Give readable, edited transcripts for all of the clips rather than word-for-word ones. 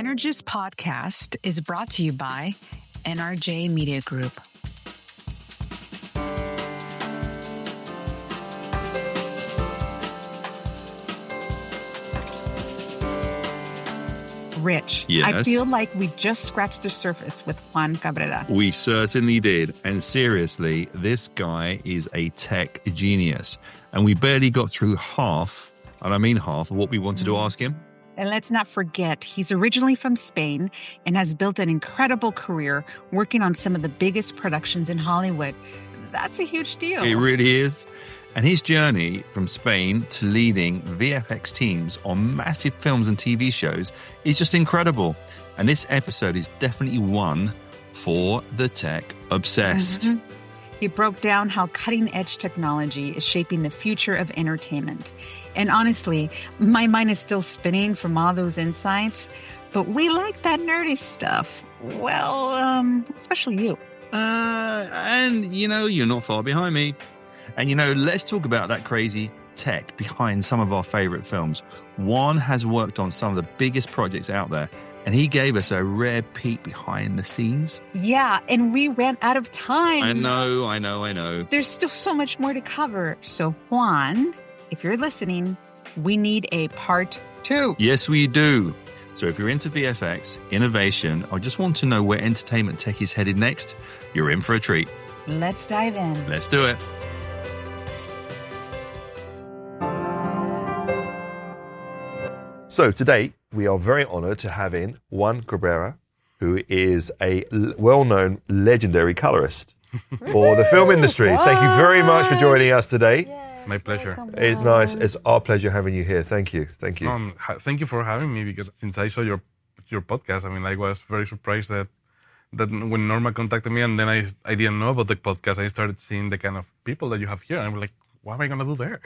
Energist podcast is brought to you by NRJ Media Group. Rich, Yes. I feel like we just scratched the surface with Juan Cabrera. We certainly did. And seriously, this guy is a tech genius. And we barely got through half, and I mean half, of what we wanted to ask him. And let's not forget, he's originally from Spain and has built an incredible career working on some of the biggest productions in Hollywood. That's a huge deal. It really is. And his journey from Spain to leading VFX teams on massive films and TV shows is just incredible. And this episode is definitely one for the tech obsessed. Mm-hmm. He broke down how cutting-edge technology is shaping the future of entertainment. And honestly, my mind is still spinning from all those insights, but we like that nerdy stuff. Well, especially you. And, you're not far behind me. And, let's talk about that crazy tech behind some of our favorite films. Juan has worked on some of the biggest projects out there, and he gave us a rare peek behind the scenes. Yeah, and we ran out of time. I know. There's still so much more to cover. So, Juan, if you're listening, we need a part 2. Yes, we do. So if you're into VFX, innovation, or just want to know where entertainment tech is headed next, you're in for a treat. Let's dive in. Let's do it. So today, we are very honored to have in Juan Cabrera, who is a well-known legendary colorist for the film industry. Thank you very much for joining us today. Yes, my pleasure. It's nice. It's our pleasure having you here. Thank you. Thank you for having me, because since I saw your podcast, I was very surprised that when Norma contacted me, and then I didn't know about the podcast, I started seeing the kind of people that you have here, and I'm like, what am I going to do there?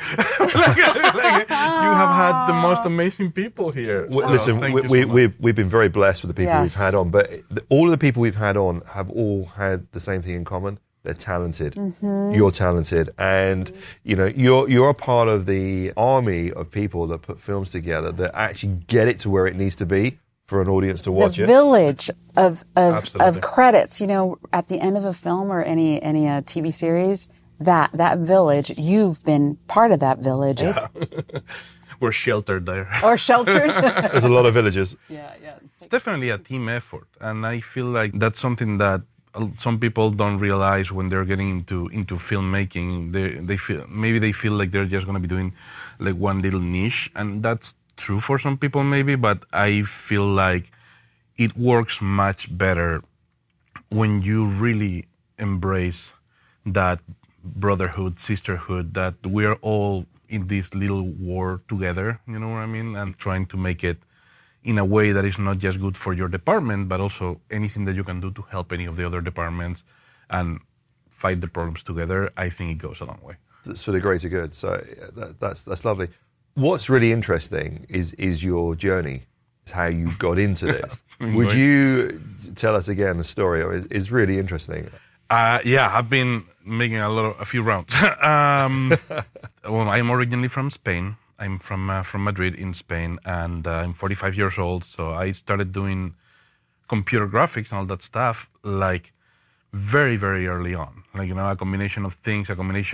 You have had the most amazing people here. Listen, we've been very blessed with the people we've had on, but all of the people we've had on have all had the same thing in common. They're talented. Mm-hmm. You're talented. And, you're a part of the army of people that put films together that actually get it to where it needs to be for an audience to watch the it. village of credits, at the end of a film or any TV series, that village, you've been part of that village. Yeah. We're sheltered there. Or sheltered. There's a lot of villages. Yeah. It's definitely a team effort. And I feel like that's something that some people don't realize when they're getting into filmmaking. They feel like they're just going to be doing like one little niche. And that's true for some people maybe, but I feel like it works much better when you really embrace that brotherhood, sisterhood, that we're all in this little war together, you know what I mean? And trying to make it in a way that is not just good for your department, but also anything that you can do to help any of the other departments and fight the problems together. I think it goes a long way. It's for the greater good. So that's lovely. What's really interesting is your journey, how you got into this. Would you tell us again the story? It's really interesting. I've been making a few rounds. Well, I'm originally from Spain. I'm from Madrid in Spain, and I'm 45 years old. So I started doing computer graphics and all that stuff like very, very early on. Like, a combination of things,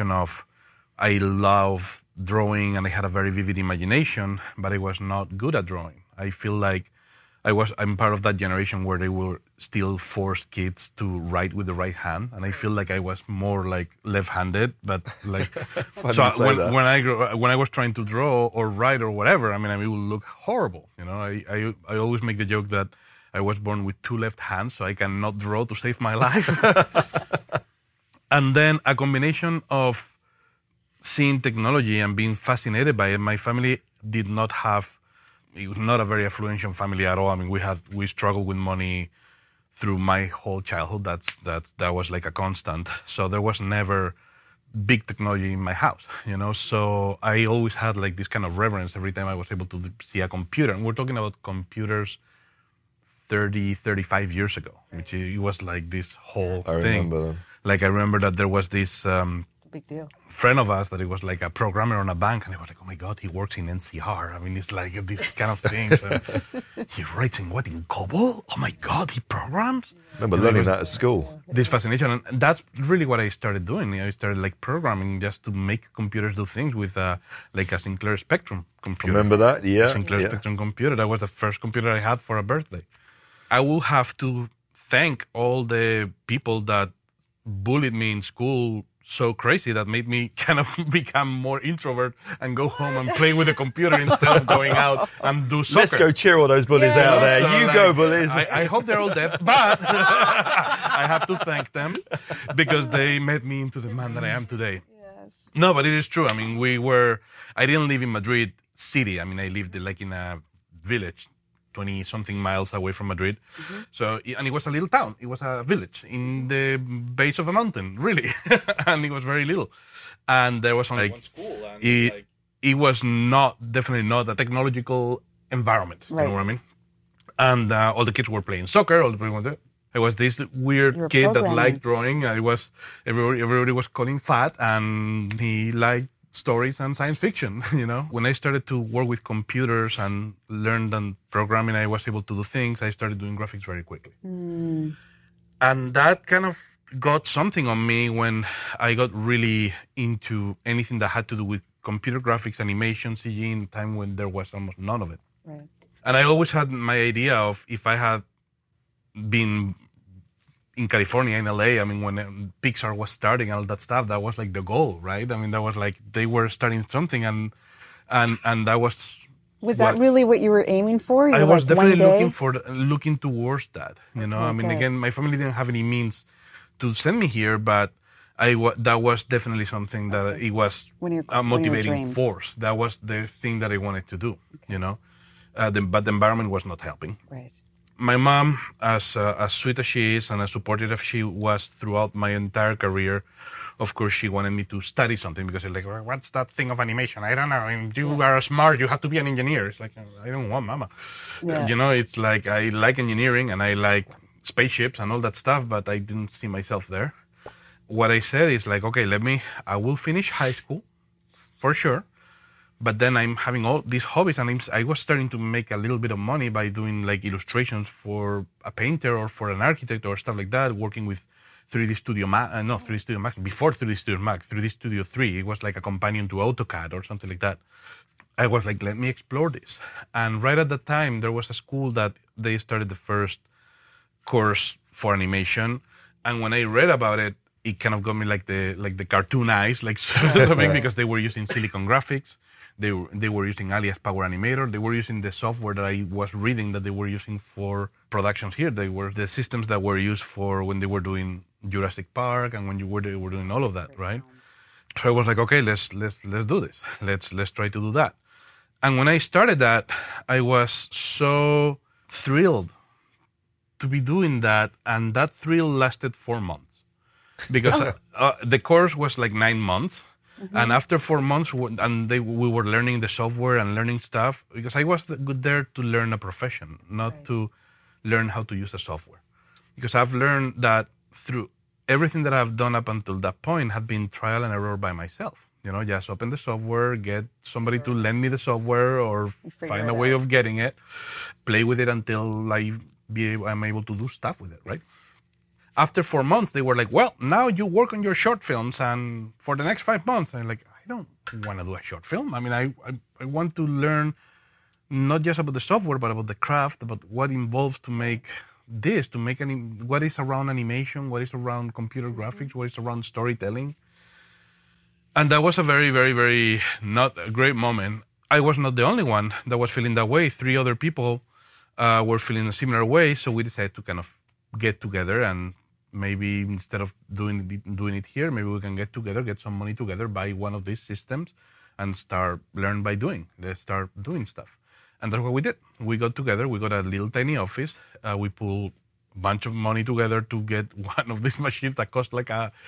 I love drawing and I had a very vivid imagination, but I was not good at drawing. I feel like I'm part of that generation where they will still force kids to write with the right hand, and I feel like I was more like left-handed. But like, so when I was trying to draw or write or whatever, it would look horrible. I always make the joke that I was born with 2 left hands, so I cannot draw to save my life. And then a combination of seeing technology and being fascinated by it. My family did not have. It was not a very affluential family at all. We struggled with money through my whole childhood. That was like a constant. So there was never big technology in my house, So I always had like this kind of reverence every time I was able to see a computer. And we're talking about computers 35 years ago, which it was like this whole thing. Remember them. Like I remember that there was this Big deal. Friend of us that he was like a programmer on a bank, and I was like, oh my God, he works in NCR. I mean, it's like this kind of thing. So he writes in what, in COBOL? Oh my God, he programs? I remember learning that at school. This fascination, and that's really what I started doing. I started like programming just to make computers do things with like a Sinclair Spectrum computer. Remember that? Yeah. Sinclair Spectrum computer. That was the first computer I had for a birthday. I will have to thank all the people that bullied me in school so crazy that made me kind of become more introvert and go home and play with the computer instead of going out and do soccer. Let's go cheer all those bullies out there. So you go, bullies. I hope they're all dead, but I have to thank them because they made me into the man that I am today. Yes. No, but it is true. I mean, I didn't live in Madrid city. I mean, I lived like in a village 20-something miles away from Madrid. Mm-hmm. So, and it was a little town. It was a village in the base of a mountain, really. And it was very little. And there was only one school. And it was definitely not a technological environment. Right. You know what I mean? And all the kids were playing soccer. All the people were there. I was this weird kid that liked drawing. Everybody was calling fat, and he liked stories and science fiction, you know. When I started to work with computers and learned and programming, I was able to do things. I started doing graphics very quickly. Mm. And that kind of got something on me when I got really into anything that had to do with computer graphics, animation, CG, in a time when there was almost none of it. Right. And I always had my idea of if I had been in California, in LA, I mean, when Pixar was starting and all that stuff, that was like the goal, right? I mean, that was like they were starting something, and that was. Was that really what you were aiming for? I was definitely looking towards that. You know, I mean, again, my family didn't have any means to send me here, but that was definitely something that it was a motivating force. That was the thing that I wanted to do. You know, but the environment was not helping. Right. My mom, as sweet as she is and as supportive as she was throughout my entire career, of course, she wanted me to study something because she's like, well, what's that thing of animation? I don't know. I mean, you are smart. You have to be an engineer. It's like, I don't want, mama. Yeah. You know, it's like I like engineering and I like spaceships and all that stuff, but I didn't see myself there. What I said is like, okay, I will finish high school for sure. But then I'm having all these hobbies, and I was starting to make a little bit of money by doing like illustrations for a painter or for an architect or stuff like that, working with 3D Studio Max, before 3D Studio Max, 3D Studio 3. It was like a companion to AutoCAD or something like that. I was like, let me explore this. And right at that time, there was a school that they started the first course for animation. And when I read about it, it kind of got me like the cartoon eyes, like something, because they were using Silicon Graphics. They were using Alias Power Animator. They were using the software that I was reading that they were using for productions here. They were the systems that were used for when they were doing Jurassic Park and when they were doing all of that, right? So I was like, okay, let's do this. Let's try to do that. And when I started that, I was so thrilled to be doing that, and that thrill lasted 4 months because the course was like 9 months. Mm-hmm. And after 4 months, we were learning the software and learning stuff, because I was there to learn a profession, not to learn how to use the software. Because I've learned that through everything that I've done up until that point had been trial and error by myself. You know, just open the software, get somebody to lend me the software or find a way of getting it, play with it until I'm able to do stuff with it, right? After 4 months, they were like, well, now you work on your short films, and for the next 5 months, I'm like, I don't want to do a short film. I mean, I want to learn not just about the software, but about the craft, about what involves to make this, what is around animation, what is around computer graphics, what is around storytelling. And that was a very, very, very not a great moment. I was not the only one that was feeling that way. 3 other people were feeling a similar way, so we decided to kind of get together, and maybe instead of doing it here, maybe we can get together, get some money together, buy one of these systems, and learn by doing. Let's start doing stuff. And that's what we did. We got together, we got a little tiny office, we pulled a bunch of money together to get one of these machines that cost like a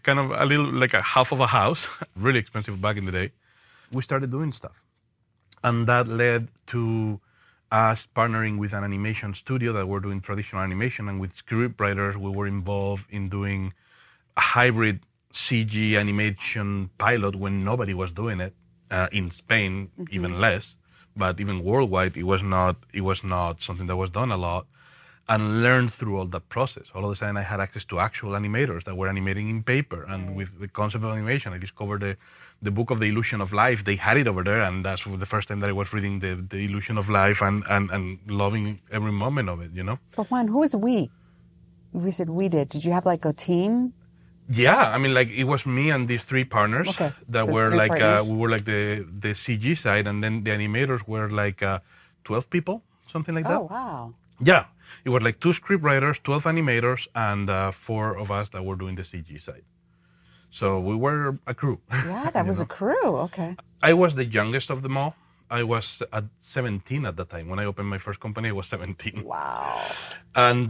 half of a house, really expensive back in the day. We started doing stuff. And that led to us partnering with an animation studio that were doing traditional animation, and with script writers, we were involved in doing a hybrid CG animation pilot when nobody was doing it in Spain, even less. But even worldwide, it was not something that was done a lot. And learned through all that process. All of a sudden, I had access to actual animators that were animating in paper. And with the concept of animation, I discovered the book of The Illusion of Life. They had it over there, and that's the first time that I was reading The Illusion of Life and loving every moment of it, you know? But Juan, who is we? We said we did. Did you have like a team? Yeah, I mean, like, it was me and these three partners that were like, we were like the CG side, and then the animators were like 12 people, something like that. Oh, wow. Yeah. It was like 2 script writers, 12 animators, and 4 of us that were doing the CG side. So we were a crew. Yeah, that was a crew. Okay. I was the youngest of them all. I was at 17 at that time. When I opened my first company, I was 17. Wow. And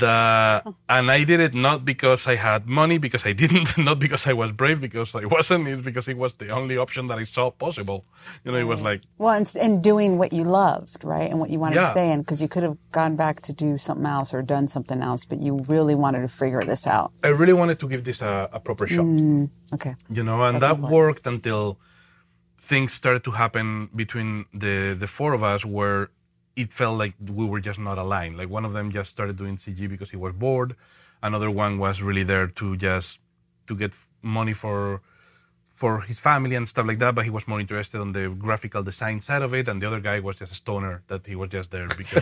I did it not because I had money, because I didn't, not because I was brave, because I wasn't. It's because it was the only option that I saw possible. You know, it was like... Well, and doing what you loved, right? And what you wanted to stay in, because you could have gone back to do something else or done something else, but you really wanted to figure this out. I really wanted to give this a proper shot. Okay. You know, and that worked until... things started to happen between the 4 of us where it felt like we were just not aligned. Like, one of them just started doing CG because he was bored. Another one was really there to get money for his family and stuff like that, but he was more interested on the graphical design side of it. And the other guy was just a stoner, that he was just there because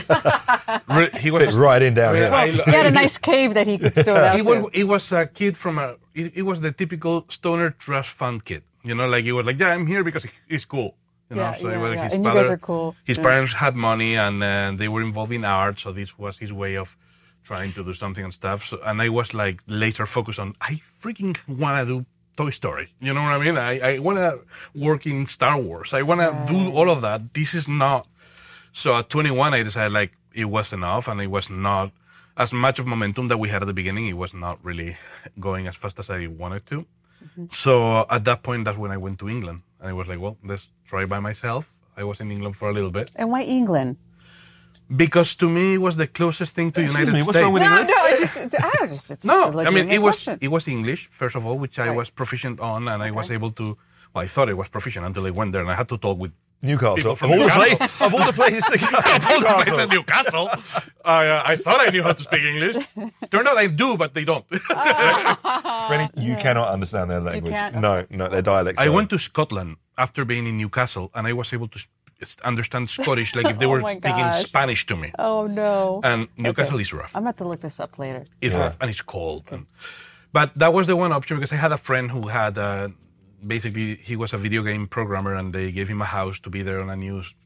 he was right in down here. Well, he had a nice cave that he could store out to. He was a kid it was the typical stoner trust fund kid. You know, like, he was like, yeah, I'm here because he's cool. You know, so yeah. His And father, you guys are cool. His parents had money, and they were involved in art, so this was his way of trying to do something and stuff. So, and I was like laser focused on, I freaking want to do Toy Story. You know what I mean? I want to work in Star Wars. I want to do all of that. This is not. So at 21, I decided, like, it was enough, and it was not as much of momentum that we had at the beginning. It was not really going as fast as I wanted to. So at that point, that's when I went to England. And I was like, well, let's try by myself. I was in England for a little bit. And why England? Because to me, it was the closest thing to United States. What's wrong with England? It's No, a legitimate question. it was English, first of all, which I was proficient on, and I was able to, well, I thought I was proficient until I went there, and I had to talk with Newcastle. Of all the places to go. Of all the places in Newcastle. I thought I knew how to speak English. Turned out I do, but they don't. Freddie, you cannot understand their language. can't? No, their dialect. I went to Scotland after being in Newcastle, and I was able to understand Scottish, like if they were speaking Spanish to me. Oh, no. And Newcastle is rough. I'm about to look this up later. It's rough, and it's cold. But that was the one option, because I had a friend who had... basically, he was a video game programmer, and they gave him a house to be there on a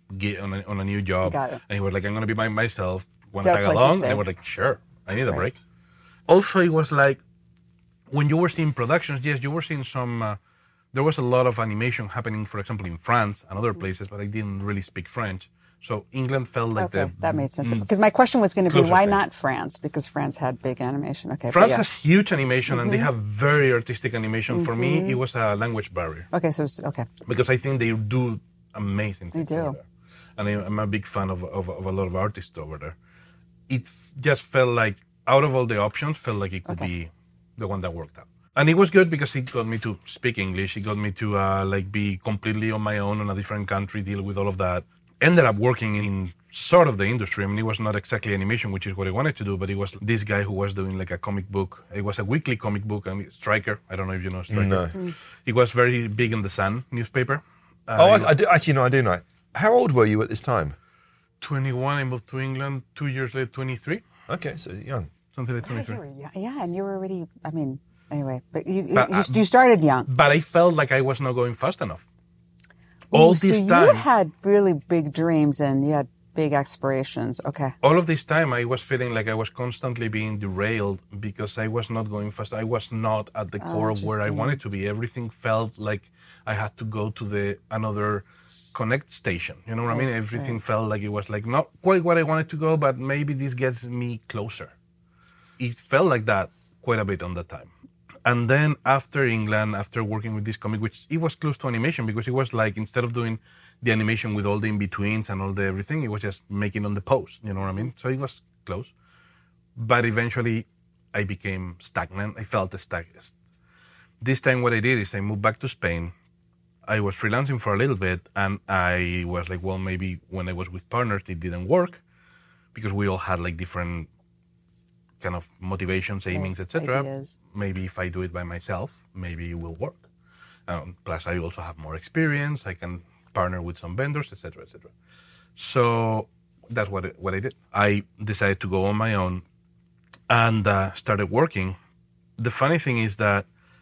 new job. Got it. And he was like, I'm going to be by myself. Want Got to a tag place to along? stay. And I was like, sure, I need a break. Also, it was like, when you were seeing productions, yes, you were seeing some, there was a lot of animation happening, for example, in France and other places, but I didn't really speak French. So England felt like that made sense. Because my question was going to be, closest why thing. not France? Because France had big animation. Okay, France but has huge animation, and they have very artistic animation. For me, it was a language barrier. Okay, so okay. Because I think they do amazing things They do. over there. And I'm a big fan of a lot of artists over there. It just felt like, out of all the options, felt like it could be the one that worked out. And it was good because it got me to speak English. It got me to be completely on my own in a different country, deal with all of that. Ended up working in sort of the industry. I mean, it was not exactly animation, which is what I wanted to do, but it was this guy who was doing like a comic book. It was a weekly comic book, Stryker. I don't know if you know Stryker. No. He was very big in the Sun newspaper. I do. Actually, no, I do know. How old were you at this time? 21, I moved to England. 2 years later, 23. Okay, so young. Something like 23. Yeah, and you were already, I mean, anyway, but you started young. But I felt like I was not going fast enough. All so this you time, had really big dreams and you had big aspirations. Okay. all of this time, I was feeling like I was constantly being derailed because I was not going fast. I was not at the core of where I interesting. wanted to be. Everything felt like I had to go to another connect station. You know what I mean? Everything felt like it was like not quite what I wanted to go, but maybe this gets me closer. It felt like that quite a bit on that time. And then after England, after working with this comic, which it was close to animation because it was like, instead of doing the animation with all the in-betweens and all the everything, it was just making on the pose, you know what I mean? So it was close. But eventually I became stagnant. I felt stagnant. This time what I did is I moved back to Spain. I was freelancing for a little bit, and I was like, well, maybe when I was with partners, it didn't work because we all had like different kind of motivations, aimings, etc. Maybe if I do it by myself, maybe it will work. Plus, I also have more experience. I can partner with some vendors, etc., etc. So that's what I did. I decided to go on my own and started working. The funny thing is that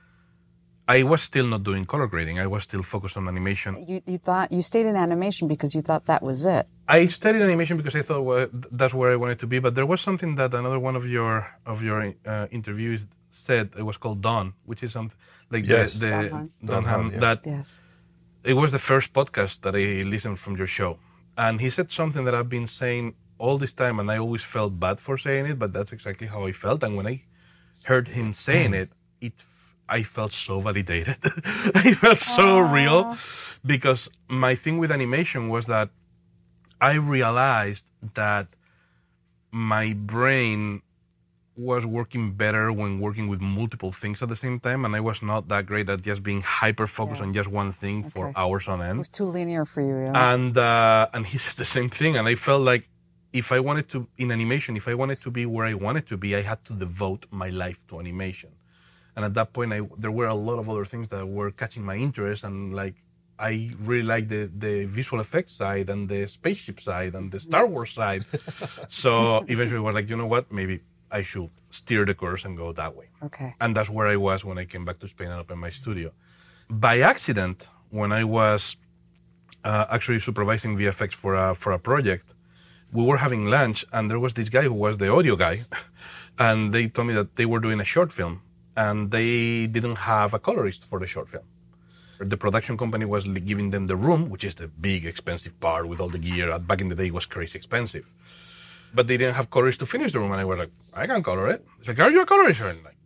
I was still not doing color grading. I was still focused on animation. You thought you stayed in animation because you thought that was it. I studied animation because I thought that's where I wanted to be. But there was something that another one of your interviews said. It was called Dawn, which is something like Don Hahn. That it was the first podcast that I listened from your show, and he said something that I've been saying all this time, and I always felt bad for saying it, but that's exactly how I felt. And when I heard him saying it, I felt so validated. I felt so real, because my thing with animation was that I realized that my brain was working better when working with multiple things at the same time, and I was not that great at just being hyper-focused on just one thing for hours on end. It was too linear for you. Yeah. And he said the same thing, and I felt like if I wanted to, in animation, if I wanted to be where I wanted to be, I had to devote my life to animation. And at that point, there were a lot of other things that were catching my interest, and like I really liked the visual effects side and the spaceship side and the Star Wars side. So eventually, I was like, you know what? Maybe I should steer the course and go that way. Okay. And that's where I was when I came back to Spain and opened my studio. By accident, when I was actually supervising VFX for a project, we were having lunch, and there was this guy who was the audio guy, and they told me that they were doing a short film, and they didn't have a colorist for the short film. The production company was giving them the room, which is the big, expensive part with all the gear. Back in the day, it was crazy expensive. But they didn't have colorists to finish the room, and I was like, I can color it. It's like, are you a colorist? And I'm like,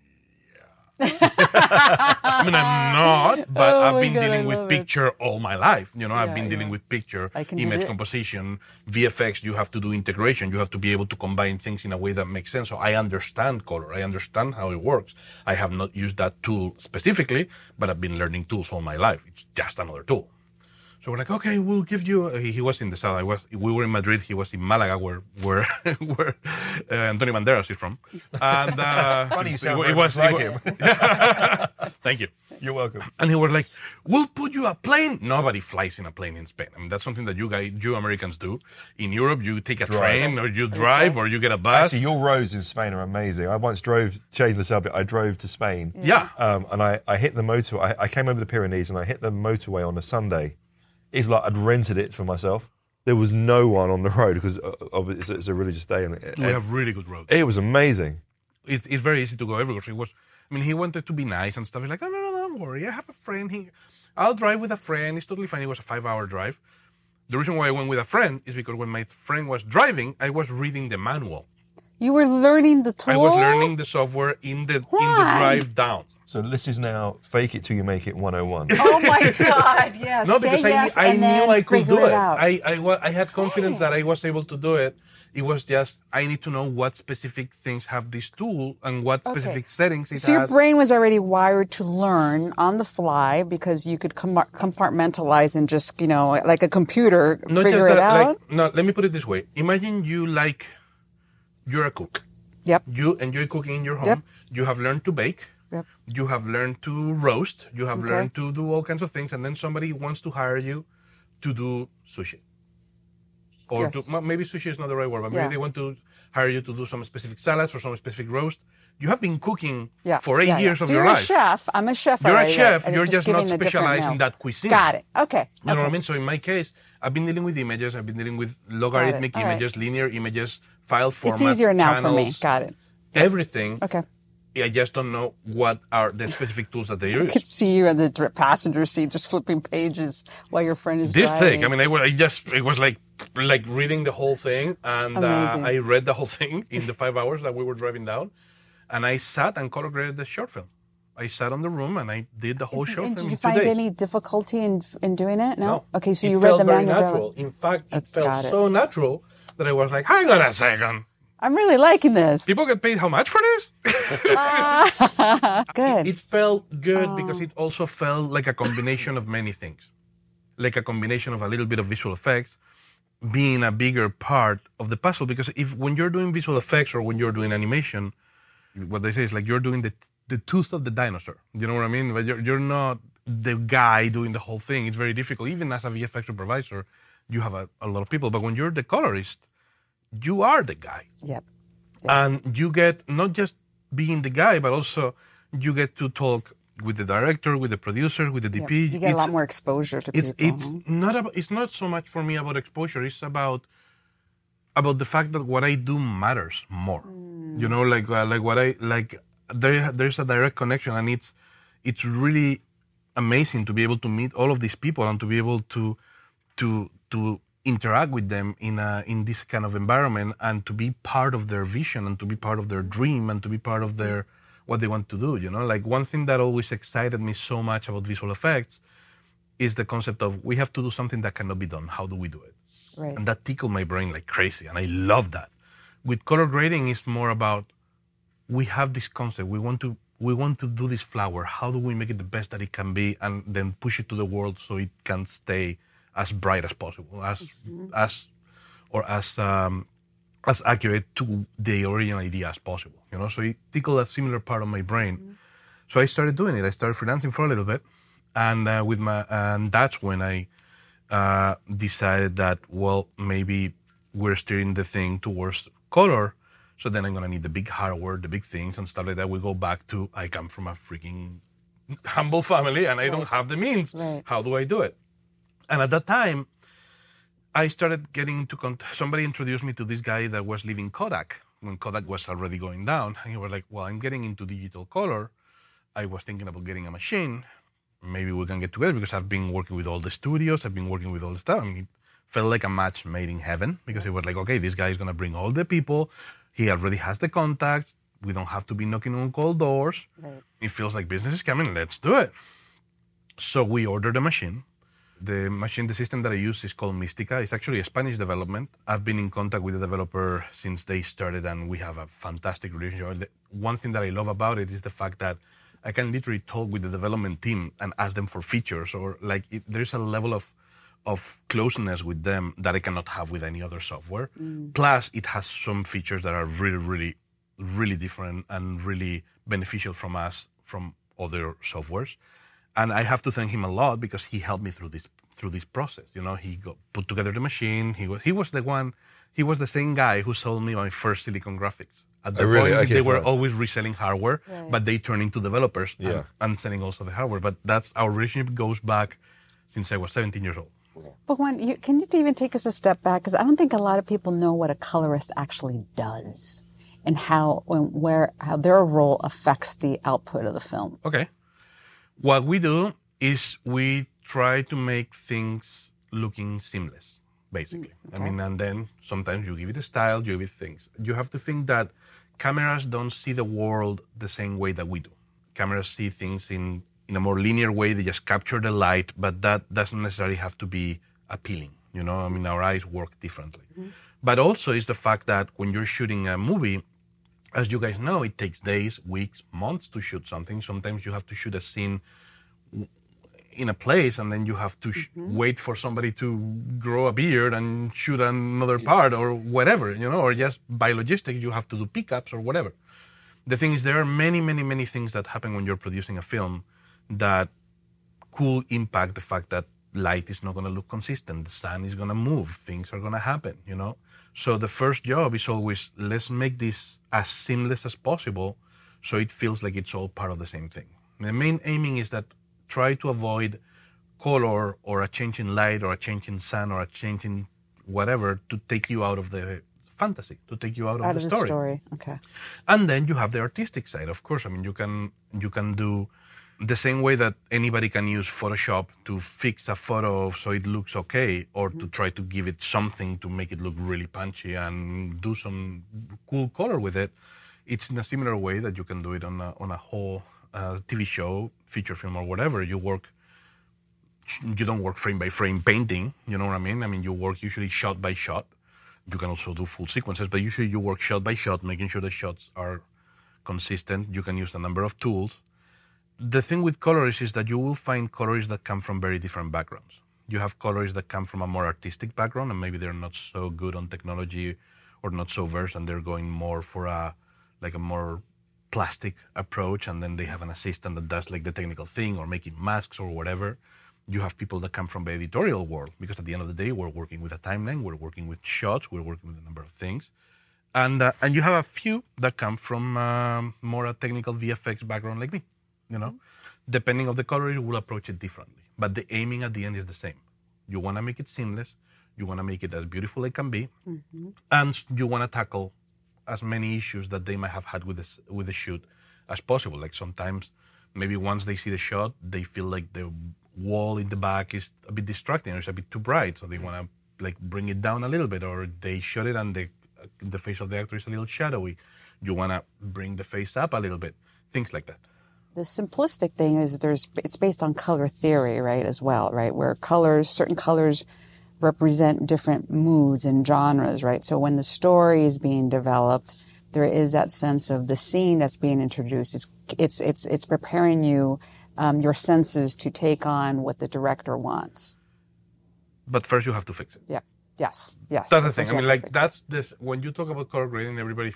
yeah. I mean, I'm not, but I've been dealing with picture all my life. You know, I've been dealing with picture, image composition, VFX. You have to do integration. You have to be able to combine things in a way that makes sense. So I understand color. I understand how it works. I have not used that tool specifically, but I've been learning tools all my life. It's just another tool. So we're like, okay, we'll give you. He was in the south. We were in Madrid. He was in Malaga, where Antonio Banderas is from. And funny, you sound much like him. Thank you. You're welcome. And he was like, we'll put you a plane. Nobody flies in a plane in Spain. I mean, that's something that you Americans do. In Europe, you take a train, or you drive, or you get a bus. Actually, your roads in Spain are amazing. I once changed the subject, I drove to Spain. Yeah. And I hit the motorway. I came over the Pyrenees, and I hit the motorway on a Sunday. It's like I'd rented it for myself. There was no one on the road because it's a religious day. And we have really good roads. It was amazing. It's very easy to go everywhere. So he wanted to be nice and stuff. He's like, no, don't worry. I have a friend. I'll drive with a friend. It's totally fine. It was a 5-hour drive. The reason why I went with a friend is because when my friend was driving, I was reading the manual. You were learning the tool? I was learning the software in the drive down. So this is now fake it till you make it 101. Oh my God! Yes. No, because say yes I and knew then I could do it. Out. I had confidence that I was able to do it. It was just I need to know what specific things have this tool and what specific settings it has. So your brain was already wired to learn on the fly because you could compartmentalize and just like a computer figure it out. No, let me put it this way. Imagine you're a cook. Yep. You enjoy cooking in your home. Yep. You have learned to bake. Yep. You have learned to roast. You have learned to do all kinds of things. And then somebody wants to hire you to do sushi. Or maybe sushi is not the right word, but maybe they want to hire you to do some specific salads or some specific roast. You have been cooking for 8 years of your life. So you're a chef. I'm a chef. You're a chef. You're just not specialized in that cuisine. Got it. Okay. You know what I mean? So in my case, I've been dealing with images. I've been dealing with logarithmic images, linear images, file formats, It's easier now channels, for me. Got it. Everything. Okay. I just don't know what are the specific tools that they use. I could see you in the passenger seat just flipping pages while your friend is driving. This thing, I mean, it was like reading the whole thing, and I read the whole thing in the 5 hours that we were driving down, and I sat and color graded the short film. I sat on the room and I did the whole short film in 2 days. Did you find any difficulty in doing it? No? Okay, so you read the manual. It felt very natural. In fact, it felt so natural that I was like, hang on a second. I'm really liking this. People get paid how much for this? Good. It felt good because it also felt like a combination of many things. Like a combination of a little bit of visual effects being a bigger part of the puzzle. Because when you're doing visual effects or when you're doing animation, what they say is like you're doing the tooth of the dinosaur. You know what I mean? But you're not the guy doing the whole thing. It's very difficult. Even as a VFX supervisor, you have a lot of people. But when you're the colorist, you are the guy. Yep. And you get not just being the guy, but also you get to talk with the director, with the producer, with the DP. Yep. You get a lot more exposure to people. It's not so much for me about exposure. It's about the fact that what I do matters more. You know, there's a direct connection, and it's really amazing to be able to meet all of these people and to be able to interact with them in this kind of environment and to be part of their vision and to be part of their dream and to be part of what they want to do, you know? Like one thing that always excited me so much about visual effects is the concept of we have to do something that cannot be done. How do we do it? Right. And that tickled my brain like crazy, and I love that. With color grading, it's more about we have this concept. We want to do this flower. How do we make it the best that it can be and then push it to the world so it can stay as bright as possible, as accurate to the original idea as possible, you know? So it tickled a similar part of my brain. So I started doing it. I started freelancing for a little bit, and that's when I decided that, well, maybe we're steering the thing towards color. So then I'm going to need the big hardware, the big things, and stuff like that. We go back to, I come from a freaking humble family, and I don't have the means. Right. How do I do it? And at that time, I started getting into somebody introduced me to this guy that was leaving Kodak when Kodak was already going down. And he was like, well, I'm getting into digital color. I was thinking about getting a machine. Maybe we can get together because I've been working with all the studios. I've been working with all the stuff. I mean, it felt like a match made in heaven because it was like, okay, this guy is going to bring all the people. He already has the contacts. We don't have to be knocking on cold doors. Right. It feels like business is coming. Let's do it. So we ordered a machine. The system that I use is called Mystica. It's actually a Spanish development. I've been in contact with the developer since they started, and we have a fantastic relationship. One thing that I love about it is the fact that I can literally talk with the development team and ask them for features, or there's a level of closeness with them that I cannot have with any other software. Plus, it has some features that are really, really, really different and really beneficial from other softwares. And I have to thank him a lot because he helped me through this process. You know, he put together the machine. He was the same guy who sold me my first Silicon Graphics. At the point, they were always reselling hardware, right, but they turned into developers and selling also the hardware. But that's our relationship goes back since I was 17 years old. But can you even take us a step back? Because I don't think a lot of people know what a colorist actually does and how their role affects the output of the film. Okay. What we do is we try to make things looking seamless, basically. Okay. I mean, and then sometimes you give it a style, you give it things. You have to think that cameras don't see the world the same way that we do. Cameras see things in a more linear way. They just capture the light, but that doesn't necessarily have to be appealing. You know, I mean, our eyes work differently. Mm-hmm. But also is the fact that when you're shooting a movie, as you guys know, it takes days, weeks, months to shoot something. Sometimes you have to shoot a scene in a place, and then you have to wait for somebody to grow a beard and shoot another part or whatever, you know, or just by logistics, you have to do pickups or whatever. The thing is, there are many, many, many things that happen when you're producing a film that could impact the fact that light is not going to look consistent. The sun is going to move. Things are going to happen, you know. So the first job is always, let's make this as seamless as possible so it feels like it's all part of the same thing. The main aiming is that try to avoid color or a change in light or a change in sun or a change in whatever to take you out of the fantasy, to take you out of the story. Okay. And then you have the artistic side, of course. I mean, you can do the same way that anybody can use Photoshop to fix a photo so it looks okay, or to try to give it something to make it look really punchy and do some cool color with it. It's in a similar way that you can do it on a whole TV show, feature film, or whatever. You don't work frame by frame painting, you know what I mean? I mean, you work usually shot by shot. You can also do full sequences, but usually you work shot by shot, making sure the shots are consistent. You can use a number of tools. The thing with colorists is that you will find colorists that come from very different backgrounds. You have colorists that come from a more artistic background, and maybe they're not so good on technology or not so versed, and they're going more for a more plastic approach, and then they have an assistant that does like the technical thing or making masks or whatever. You have people that come from the editorial world, because at the end of the day, we're working with a timeline, we're working with shots, we're working with a number of things. And you have a few that come from more a technical VFX background like me, you know. Depending on the color, you will approach it differently. But the aiming at the end is the same. You want to make it seamless, you want to make it as beautiful as it can be, and you want to tackle as many issues that they might have had with the shoot as possible. Like sometimes, maybe once they see the shot, they feel like the wall in the back is a bit distracting or it's a bit too bright, so they want to like bring it down a little bit, or they shot it and the face of the actor is a little shadowy. You want to bring the face up a little bit, things like that. The simplistic thing is it's based on color theory, right, as well, right, where certain colors represent different moods and genres, right? So when the story is being developed, there is that sense of the scene that's being introduced. It's preparing you, your senses to take on what the director wants. But first you have to fix it. Yeah. Yes. Yes. That's the thing. I mean, like that's when you talk about color grading, everybody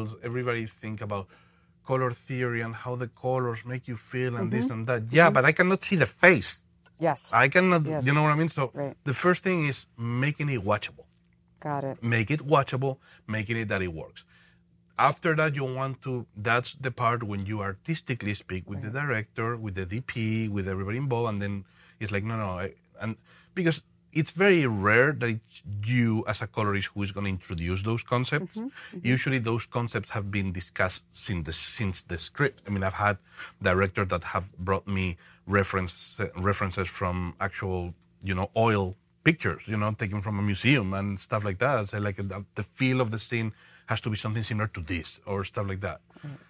think about color theory and how the colors make you feel and this and that. Yeah, but I cannot see the face. Yes. I cannot, yes. You know what I mean? So right. The first thing is making it watchable. Got it. Make it watchable, making it that it works. After that, that's the part when you artistically speak with the director, with the DP, with everybody involved, and then it's like, and because it's very rare that it's you as a colorist who is going to introduce those concepts. Usually those concepts have been discussed since the script. I mean, I've had directors that have brought me references from actual, oil pictures, taken from a museum and stuff like that. I say like the feel of the scene has to be something similar to this or stuff like that.